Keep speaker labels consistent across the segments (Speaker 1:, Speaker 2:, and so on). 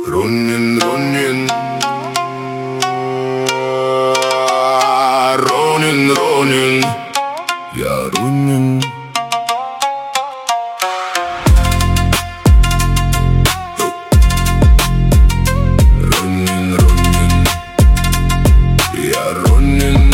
Speaker 1: Ронин, Ронин, Ронин, Ронин, я Ронин. Ронин, Ронин, я Ронин.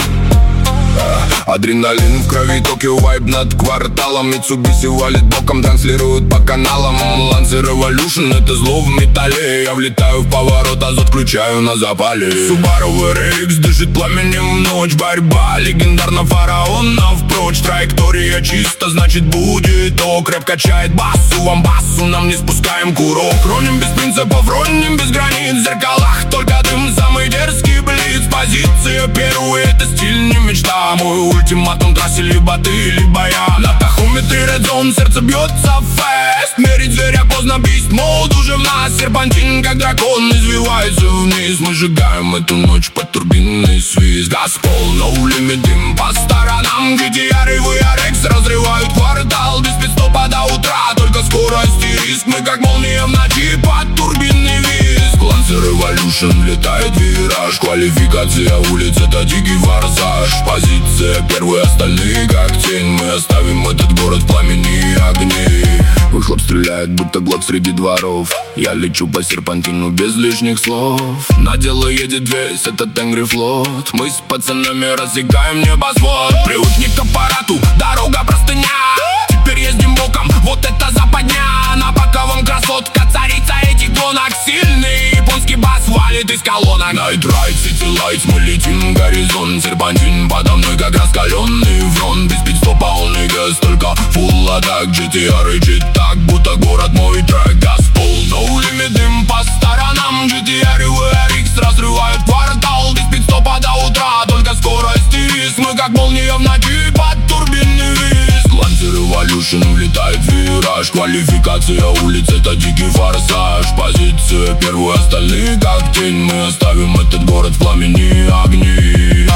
Speaker 1: Адреналин в крови, Токио вайб над кварталом. Митсубиси валит боком, транслируют по каналам. Лансер Evolution, это зло в металле. Я влетаю в поворот, азот включаю на запале. Subaru RX дышит пламенем в ночь. Борьба легендарно фараонов прочь. Траектория чисто, значит будет ок. Рэп качает басу, вам басу, нам не спускаем курок. Роним без принципов, роним без границ. В зеркалах только дым, самый дерзкий блиц. Позиция первая, это стиль, не мечта. Мой ультиматум, трассе либо ты, либо я. На тахометре Red Zone, сердце бьется фест. Мерить зверя поздно, бист мод уже в нас. Серпантин, как дракон, извивается вниз. Мы сжигаем эту ночь под турбинный свист. Газпол, no limit, дым по сторонам. GTR и VRX разрывают квартал. Без пидстопа до утра, только скорость и риск. Мы как молния в ночи под турбинный визг. Лансер Evolution влетает в вираж. Квалификация улиц, это дикий форсаж. Позиция первая, остальные как тень. Мы оставим этот город в пламени огней. Выхлоп стреляет, будто глок среди дворов. Я лечу по серпантину без лишних слов. На дело едет весь этот Angry флот. Мы с пацанами рассекаем небосвод. Привычник к аппарату, дорога простыня. Теперь ездим боком, вот это западня. На боковом красотка, царица этих гонок. Сильный японский бас валит из колонок. Night Ride, City Lights, мы летим в горизонт. Серпантин подо мной как раскаленный фронт. Без пидстопа полный газ, только full атак. GTR и так, будто город мой трек. Газпол, no limit, дым по сторонам. GTR и VRX разрывают квартал. Без пидстопа до утра, только скорость и риск. Мы как молния в ночи под турбинный визг. Лансер Evolution влетает в вираж. Квалификация улиц, это дикий форсаж. Позиция первая, остальные как тень. Мы оставим этот город в пламени огней.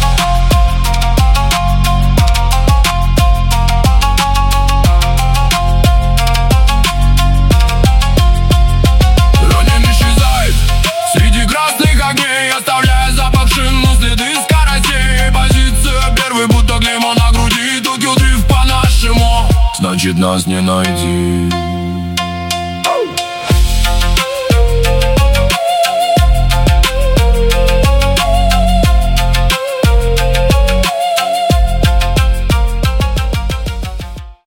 Speaker 1: Ронин исчезает среди красных огней, оставляя запах шин, но следы скоростей. Позиция первой, будто клеймо на груди. Токио дрифт по-нашему, значит нас не найти.